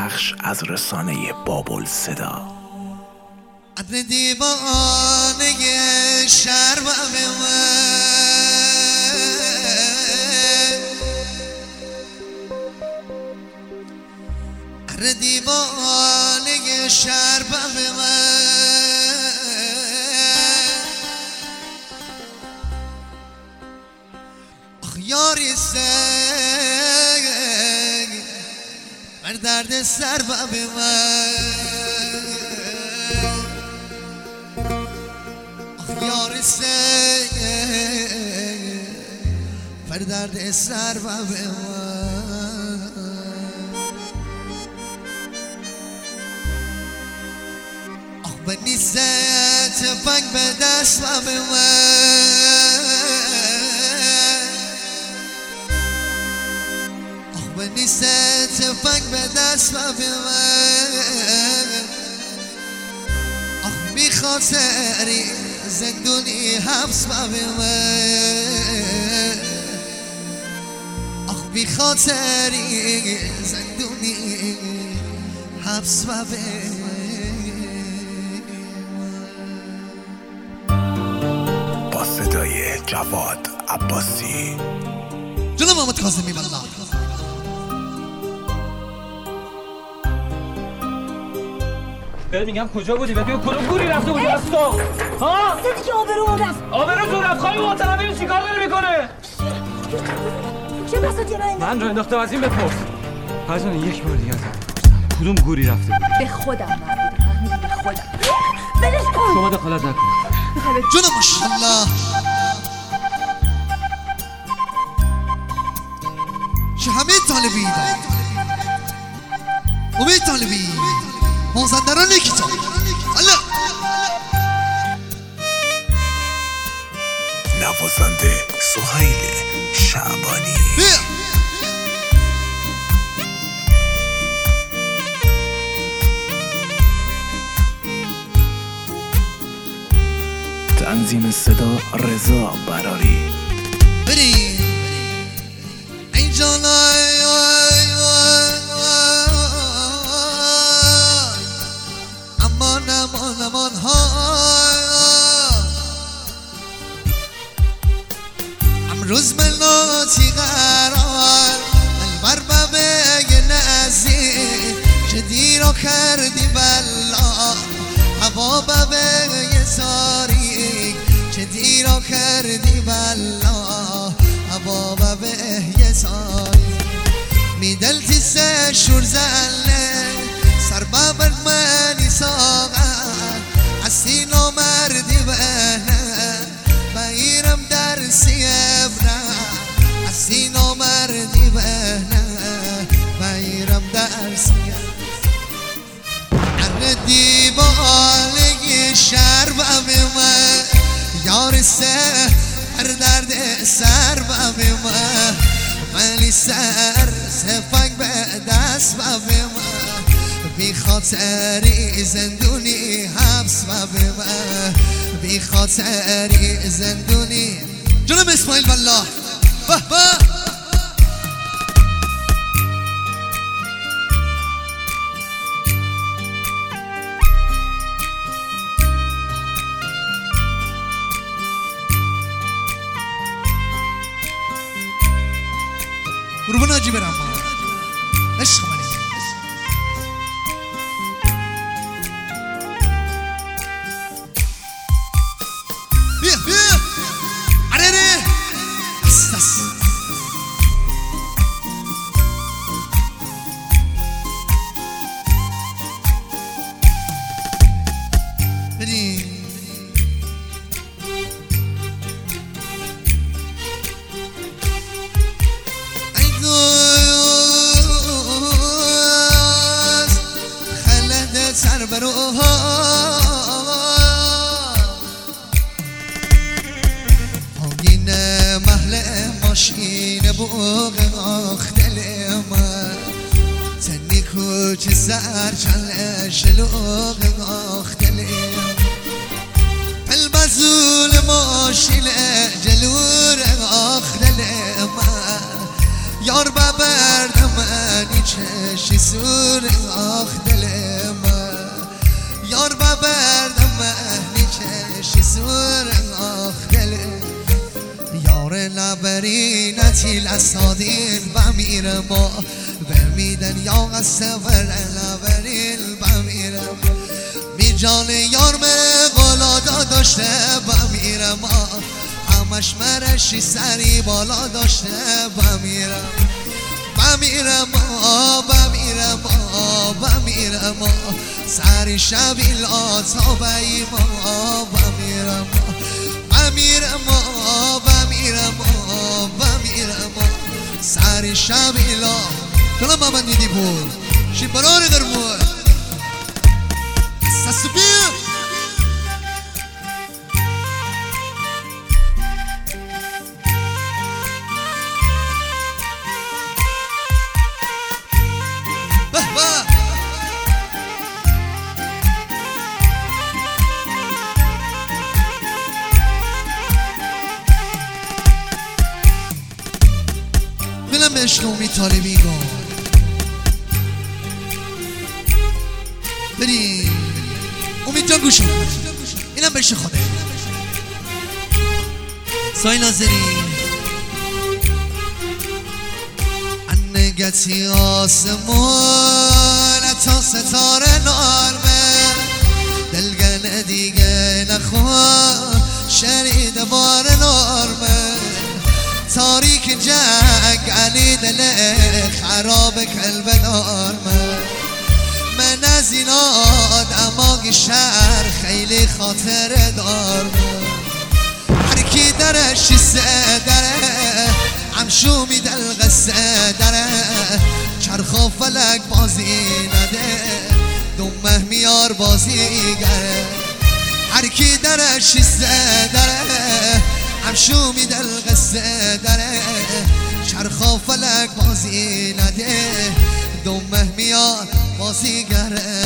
بخش از رسانه بابل صدا. عدل دیوانه شهر و عدل دیوانه شهر و یاری سگ بر درد سر و یاری سگ بر درد سر و به نیست فنگ به دست و به نیست فنگ به دست و بی خاطری زندونی حبس و بی خاطری زندونی حبس و با صدای جواد عباسی. جناب محمد کاظمی والله بهت میگم کجا بودی؟ ببین کدوم گوری رفته بودی از تو؟ ها؟ دیدی که آبرو رفت. آبرو تو رفت. خواهی محترم ببین چیکار داره میکنه؟ چه بساطی را انداخت؟ من را انداختم از این بپرس. فرزانه یک بار دیگه ازم کدوم گوری رفته بود؟ به خودم مربوطه، فهمیدی؟ به خودم. ولش کن. شما دخالت نکن. جناب ماشاءالله چه همه طالبی امید طالبی مازندران کتاب الله نوازنده سهیل شعبانی. تنظیم صدا رضا براری. بریم اینجا امان ها امروز ملاتی قرار البر ببه نزدیک چه دیرا کردی بلا هوا ببه تاریک چه دیرا کردی بلا هوا ببه تاریک میدلتی سه شور زله سر ببر منی ساغر اسینا مردی بهنه بایرم در سیبره اسینا مردی بهنه بایرم در سیبره عردی بالگی شهر ببیمه یار سه هر درد سر ببیمه ولی سر سفنگ به دست ببیمه بی خاطری زندونی حبس و بی خاطری زندونی. جناب اسماعیل والله به به قربون حاجی برم عشق منی بیا بیا عره است بریم سر بروها آگین محل ماشین بوغ آختل من تنی کوچ سر چل شلوغ آختل البزول ماشین جلور آختل من یار ببرد منی چشی سور آخ دل من یار ببردم مهنی چشی سور آخ دل یار نبری نتیل اسادین بمیر ما بمیدن یا قصور نبرین بمیر ما بی جان یار من قلادا داشته بمیر ما همش مرشی سری بالا داشته بمیرم سری شبیل آتابهی ما بمیرم سری شبیل کلام من دیدی بود شی براری در بود سسبیم به عشق امید طالبی گم بریم امید جان گوش اینم بهش خوده سای ناظری انگتی آسمون تا ستاره نارمه دلگن دیگه نخواه شرید بار نارمه تاریک جنگ علی دل خراب کلب دار من از این آدماغ شهر خیلی خاطر دار هر کی درش سه دره همشو میدل قصه دره چرخ و فلک بازی نده دومه میار بازی گره هر کی درش سه دره همشو میدل قصه داره چرخ و فلک بازی نده دومه میاد بازیگره